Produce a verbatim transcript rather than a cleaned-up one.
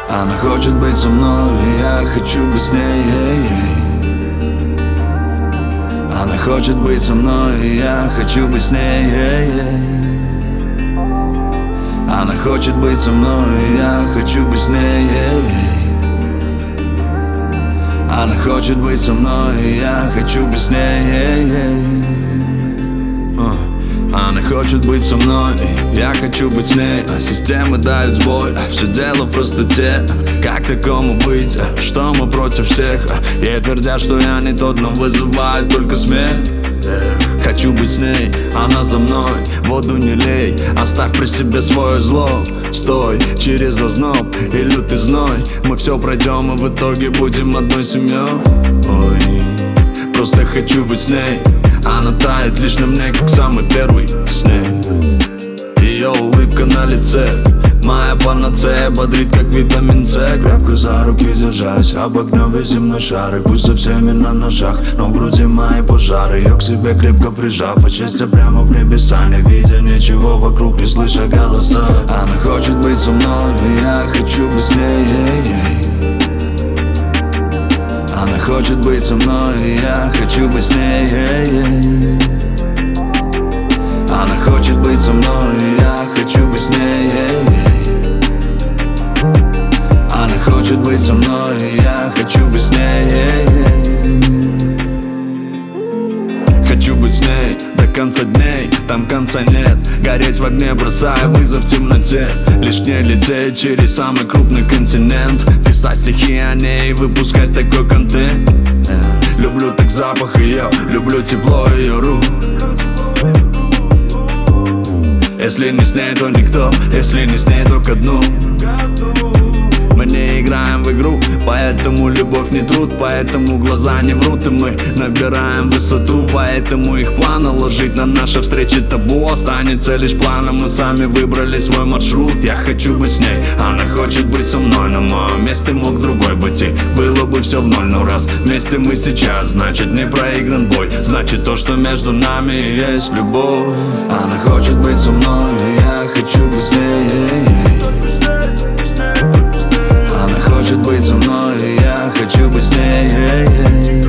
Она хочет быть со мной, и я хочу быть с ней. Она хочет быть со мной, и я хочу быть с ней. Она хочет быть со мной, и я хочу быть с ней. Она хочет быть со мной, и я хочу быть с ней. Она хочет быть со мной, я хочу быть с ней. А системы дают сбой, все дело в простоте. Как такому быть, что мы против всех? Ей твердят, что я не тот, но вызывает только смех. Хочу быть с ней, она за мной. Воду не лей, оставь при себе свое зло. Стой, через озноб и лютый зной мы все пройдем, и в итоге будем одной семьей. Ой, просто хочу быть с ней. Она тает лишь на мне, как самый первый снег. Ее улыбка на лице, моя панацея, бодрит, как витамин С. Крепко за руки держась, обогнем весь земной шар. И пусть со всеми на ножах, но в груди мои пожары. Ее к себе крепко прижав, а счастье прямо в небеса. Не видя ничего вокруг, не слыша голоса. Она хочет быть со мной, и я хочу быть с ней. Она хочет быть со мной, и я хочу быть с ней. Она хочет быть со мной, и я хочу быть с ней. Она хочет быть со мной, и я хочу быть с ней. Хочу быть с ней до конца дней, там конца нет. Гореть в огне, бросая вызов в темноте. Лишь не лететь через самый крупный континент. Писать стихи о ней и выпускать такой контент. Люблю так запах ее, люблю тепло ее рук. Если не с ней, то никто, если не с ней, то ко дну. Мы не играем в игру, поэтому любовь не труд. Поэтому глаза не врут, и мы набираем высоту. Поэтому их планы ложить на наши встречи табу. Останется лишь планом, мы сами выбрали свой маршрут. Я хочу быть с ней, она хочет быть со мной. На моем месте мог другой быть, и было бы все в ноль. Но раз вместе мы сейчас, значит не проигран бой. Значит то, что между нами есть любовь. Она хочет быть со мной, и я хочу быть с ней. Она хочет быть со мной, и я хочу быть с ней.